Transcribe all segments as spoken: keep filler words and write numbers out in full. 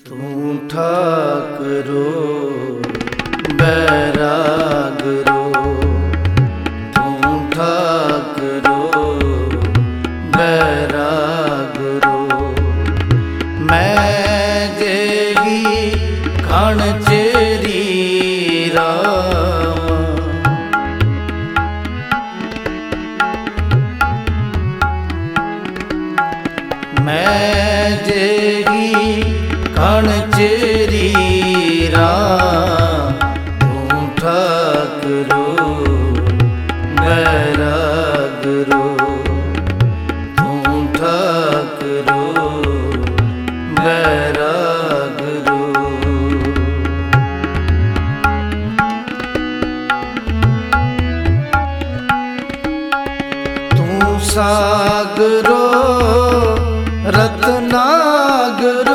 ਤੂੰ ਠਾਕਰੋ ਬੈਰਾਗਰੋ, ਤੂੰ ਠਾਕਰੋ ਬੈਰਾਗਰੋ। ਮੈਂ ਜੇਗੀ ਕਣ ਚੇਰੀ ਰਾਮ, ਮੈਂ ਜੇਗੀ ਕਣ ਚੇਰੀ ਰਾਮ। ਤੂੰ ਠਾਕਰੋ ਬੈਰਾਗਰੋ, ਤੂੰ ਠਾਕਰੋ ਬੈਰਾਗਰੋ। ਤੂੰ ਸਾਗਰੋ ਰਤਨਾਗਰੋ,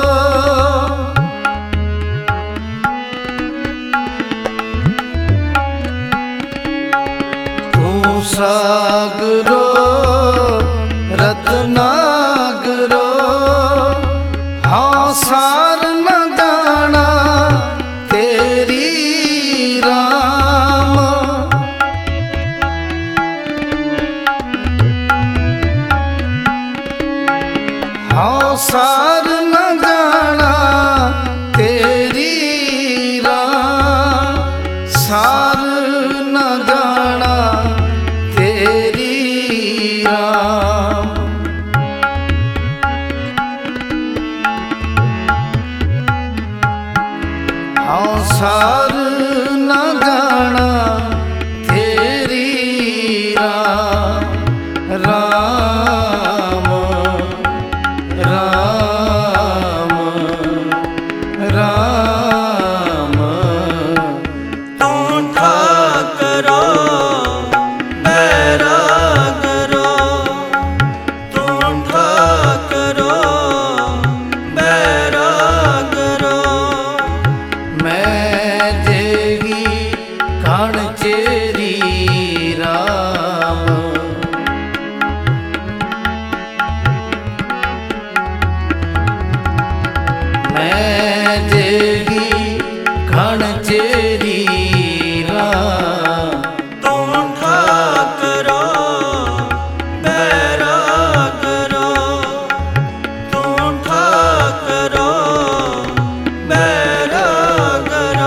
ਤੂੰ ਸਾਗਰੋ ਰਤਨਾਗਰੋ। ਹਾਂ ਸਾਰ ਨ ਜਾਣਾ ਤੇਰੀ ਰਾਮ, ਹਾਂ ਸਾਰ ਨ ਜਾਣਾ ਤੇਰੀ ਰਾਮ, ਸਾਰ ਨ ਜਾਣਾ ਤੇਰੀ ਰਾਮ। ਹਾਂ ਸਾਰ ਨ ਜਾਣਾ ਤੇਰੀ ਰਾਮ। ਰਾਮ ਰਾਮ ਰਾਮ। ਤੂੰ ਠਾਕਰੋ ਬੈਰਾਗਰੋ, ਤੂੰ ਠਾਕਰੋ ਬੈਰਾਗਰੋ। ਮੈਂ ਜੇਗੀ ਕਣ ਚੇਰੀ ਰਾਮ, ਮੈਂ ਜੇਗੀ ਕਣ ਚੇਰੀ ਰਾਮ। ਤੂੰ ਠਾਕਰੋ ਬੈਰਾਗਰੋ, ਤੂੰ ਠਾਕਰੋ ਬੈਰਾਗਰੋ।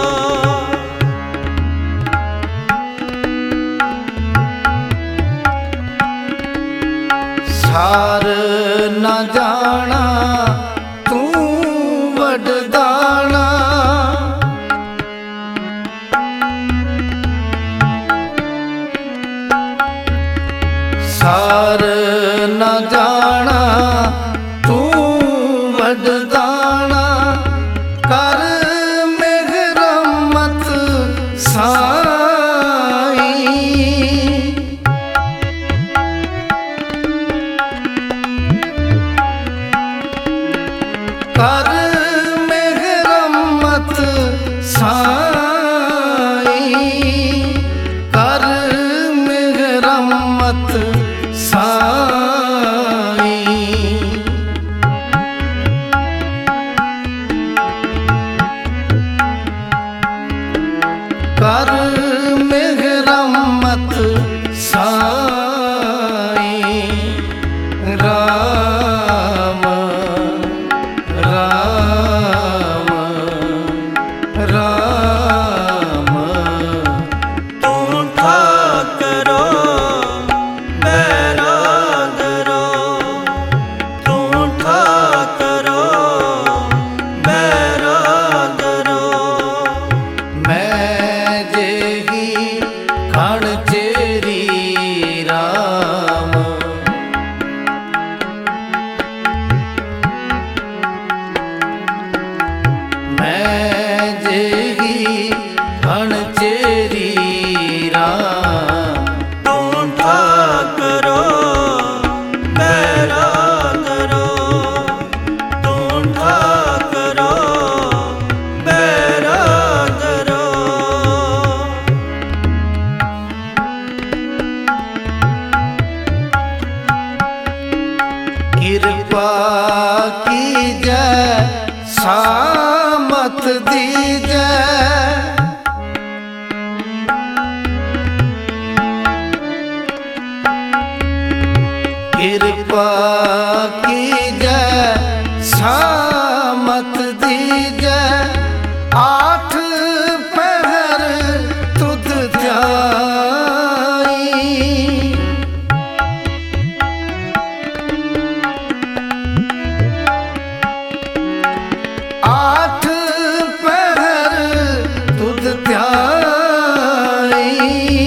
ਸਾਰ ਨ ਜਾਣਾ ਤੂੰ ਵਡਦਾਣਾ, ਸਾਰ ਨ ਜਾਣਾ ਤੂੰ ਵਡਦਾਣਾ। ਕਰ ਮਿਹਰ ਮਤ ਸਾਈ, ਕਰ ਮਿਹਰ ਮਤ ਸਾਈ, ਕਰ ਮਿਹਰ ਮਤ ਸਾਈ। ਕਰ ਮਿਹਰ ਮਤ ਸਾਈ। ਰਾਮ ਰਾਮ ਰਾਮ। ਤੂੰ ਠਾਕਰੋ ਬੈਰਾਗਰੋ, ਤੂੰ ਠਾਕਰੋ ਬੈਰਾਗਰੋ। ਮੈਂ ਜੇਗੀ ਕਣ ਚੇਰੀ ਰਾਮ, ਮੈਂ ਜੇਗੀ ਕਣ ਚੇਰੀ ਰਾਮ। ਤੂੰ ਠਾਕਰੋ ਬੈਰਾਗਰੋ, ਤੂੰ ਠਾਕਰੋ ਬੈਰਾਗਰੋ। ਕਿਰਪਾ ਕੀਜੈ ਸਾਮਤ ਦੀਜੈ। ਕਿਰਪਾ ਕੀਜੈ ਸਾਮਤ ਦੀਜੈ। ਆਠ ਪਹਿਰ ਤੁਧ ਧਿਆਈ। ਆਠ ਪਹਿਰ ਤੁਧ ਧਿਆਈ।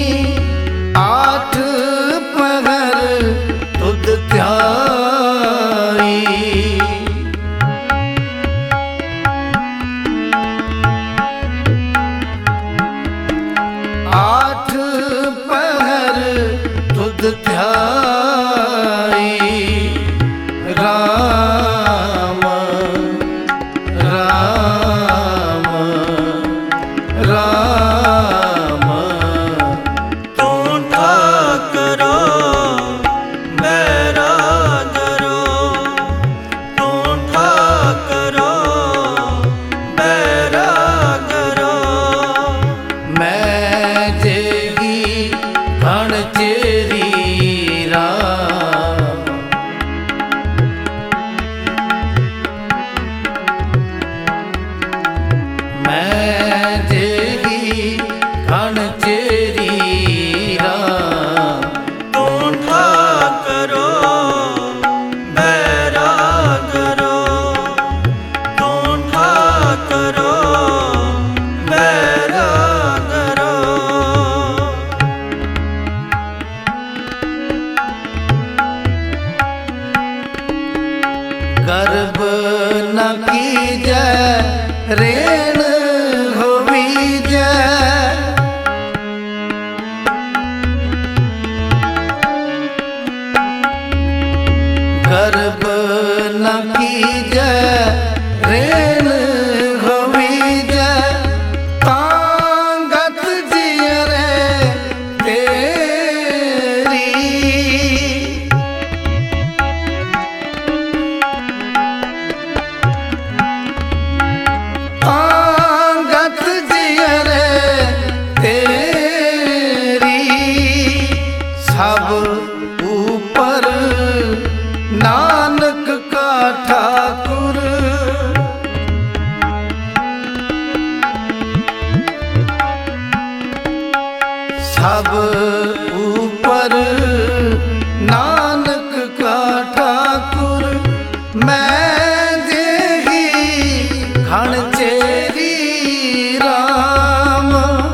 ਆਠ ਪਹਿਰ ਤੁਧ ਧਿਆਈ। ਆਠ ਪਹਿਰ ਤੁਧ ਧਿਆਈ। ਰਾਮ ਰਾਮ ਰਾਮ ਤੂੰ ਠਾਕਰੋ ਬੈਰਾਗਰੋ। ਤੂੰ ਠਾਕਰੋ ਬੈਰਾਗਰੋ। ਮੈਂ ਜੇਗੀ ਘਣ ਚੇਰੀ ਰਾਮ। ਮੈਂ ਜੇਗੀ ਘਣ ਚੇਰੀ ਰਾਮ। ਤੂੰ ਠਾਕਰੋ ਬੈਰਾਗਰੋ। ਤੂੰ ਠਾਕਰੋ ਬੈਰਾਗਰੋ। ਗਰਬ ਨ ਕੀਜੈ ਰੇਣ ਹੋਵੀਜੈ। ਗਰਬ ਨ ਕੀਜੈ ਰੇਣ ਹੋਵੀਜੈ। ਤਾਂ ਗਤ ਜੀਅਰੇ ਤੇਰੀ। ਤਾਂ ਗਤ ਜੀਅਰੇ ਤੇਰੀ। ਸਭ ਉਪਰ ਨਾਨਕ ਕਾ ਠਾਕੁਰ। ਸਭ ਉਪਰ ਨਾਨਕ ਕਾ ਠਾਕੁਰ। ਮੈਂ ਜੇਗੀ ਘਣ ਚੇਰੀ ਰਾਮ।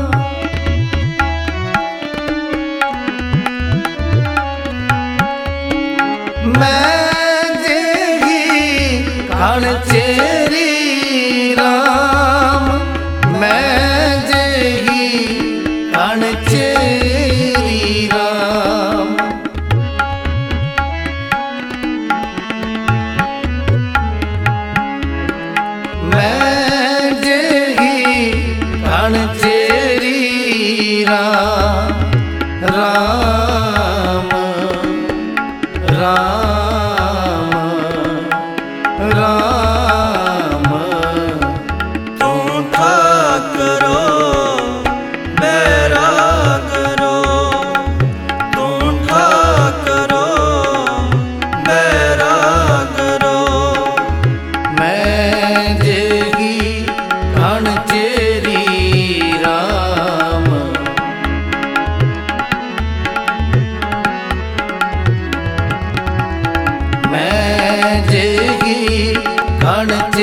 ਮੈਂ ਜੇਗੀ ਘਣ ਚੇਰੀ ਰਾਮ। ਮੈਂ ਜੇਗੀ ਘਣ ਚੇਰੀ ਰਾਮ। ਮੈਂ ਜੇਗੀ ਘਣ ਚੇਰੀ ਰਾਮ। ਰਾਮ ਰਾਮ ਰਾਮ। ਤੂੰ ਠਾਕਰੋ ਬੈਰਾਗਰੋ। ਤੂੰ ਠਾਕਰੋ ਬੈਰਾਗਰੋ। ਮੈਂ ਜੇਗੀ ਘਣ ਚੇਰੀ ਰਾਮ। ਮੈਂ ਜੇਗੀ ਘਣ